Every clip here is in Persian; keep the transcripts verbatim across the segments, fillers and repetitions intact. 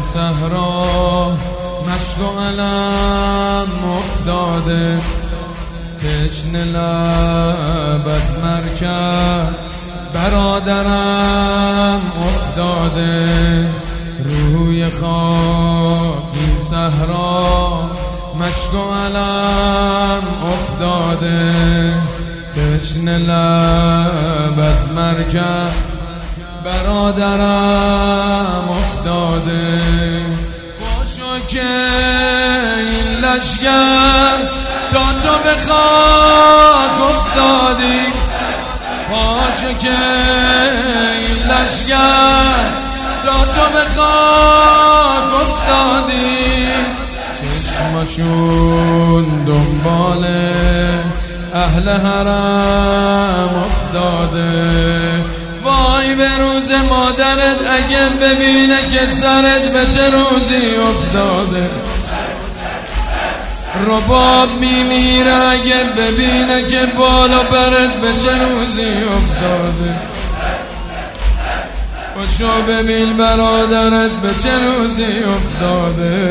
صحرا مشک و علم افتاده، تشنه لب از مرکب برادرم افتاده. روی خاک این صحرا مشک و علم افتاده، تشنه لب از مرکب برادرم افتاده. باشو که این لشگر تا تو به خاک افتادی، باشو که این لشگر تا تو به خاک افتادی. چشمشون دنبال اهل حرم افتاده. وای به روز مادرت اگه ببینه که سرت به چه روزی افتاده. رباب میمیره اگه ببینه که بالا برت به چه روزی افتاده. باشو ببین برادرت به چه روزی افتاده،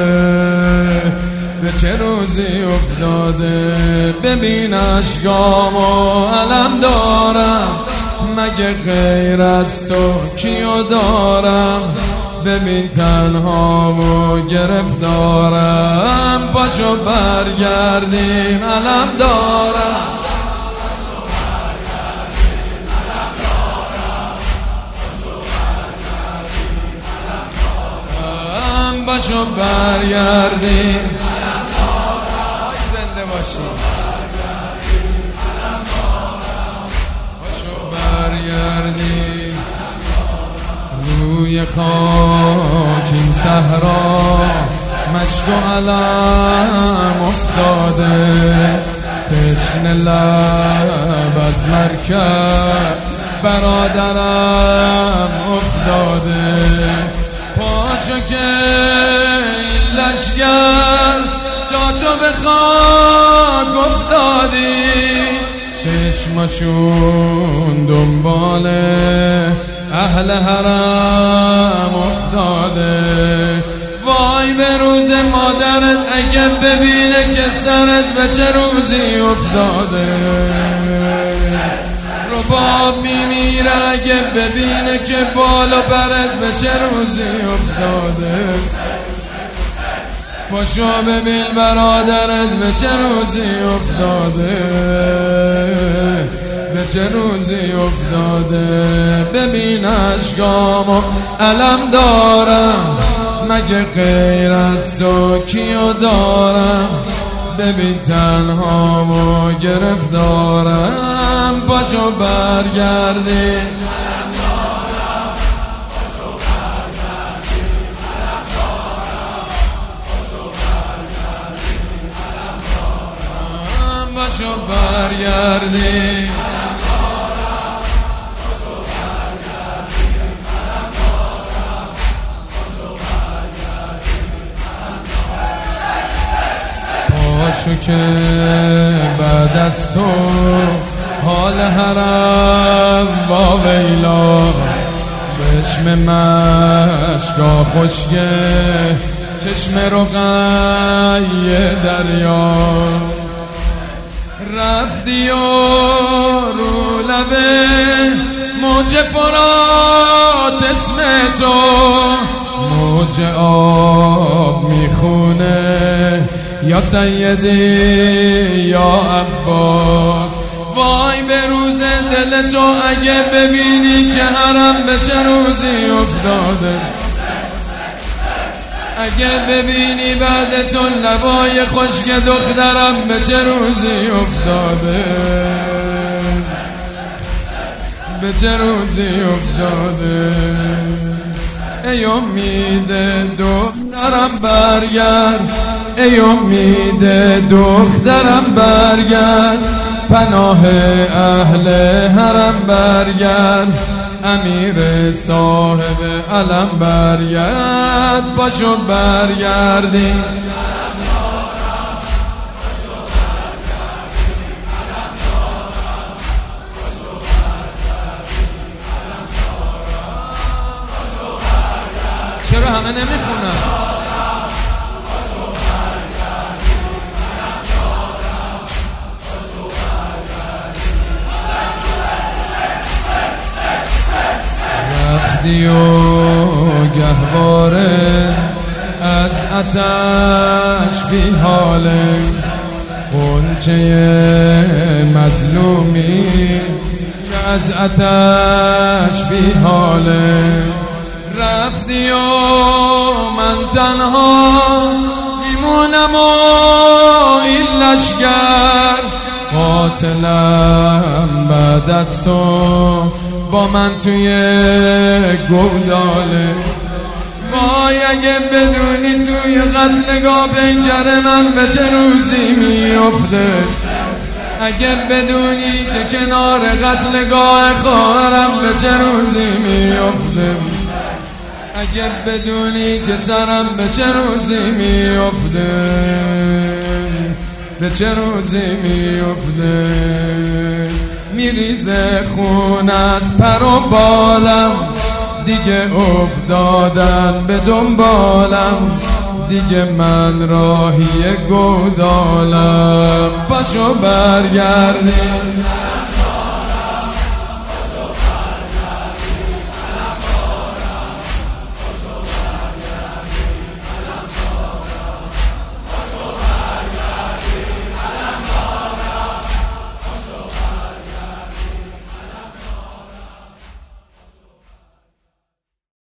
به چه روزی افتاده. ببین اشکامو علم دارم، مگه غیر از تو کیو دارم. ببین تنها و گرفتارم، پاشو برگردیم علم دارم. پاشو برگردیم زنده باشیم، پاشو برگردیم. روی خاک این صحرا مشک و علم افتاده، تشنه لب از مرکب برادرم افتاده. پاشو که این لشگر تا تو به خاک افتادی. چشمشون دنبال اهل حرم افتاده. وای به روز مادرت اگه ببینه که سرت به چه روزی افتاده. رباب میمیره اگه ببینه که بالا برت به چه روزی افتاده. باشو ببین برادرت به چه روزی افتاده، به چه روزی افتاده. ببین اشکامو علم دارم، مگه غیر از تو کیو دارم. ببین تنها و گرفتارم، پاشو برگردی. پاشو برگردی. پاشو که بعد از تو حال حرم با ویلاست. چشم مشکا خشکه، چشم رقی دریا. رفتی و رو لبه موج فرات اسم تو، موج آب میخونه یا سیدی یا عباس. وای به روز دل تو اگه ببینی که حرم به چه روزی افتاده. اگه ببینی بعد تو لبای خشک دخترم به چه روزی افتاده، به چه روزی افتاده. ای امید دخترم برگرد، ای امید دخترم برگرد. پناه اهل حرم برگرد، امیر صاحب علم برگرد. پاشو برگردی. چرا همه نمیخونن. رفتی و گهواره از آتش بی حاله، غنچه مظلومی که از آتش بی حاله. رفتی و من تنها میمونم و این لشگر قاتلم بعد از تو با من توی گوداله. وای اگه بدونی توی قتلگاه پنجره من به چه روزی میفته، اگه بدونی که کنار قتلگاه خواهرم به چه روزی میفته، اگه بدونی که سرم به چه روزی میفته، به چه روزی میفته. میریزه خون از پر و بالم، دیگه افتادن به دنبالم، دیگه من راهی گودالم. پاشو برگردیم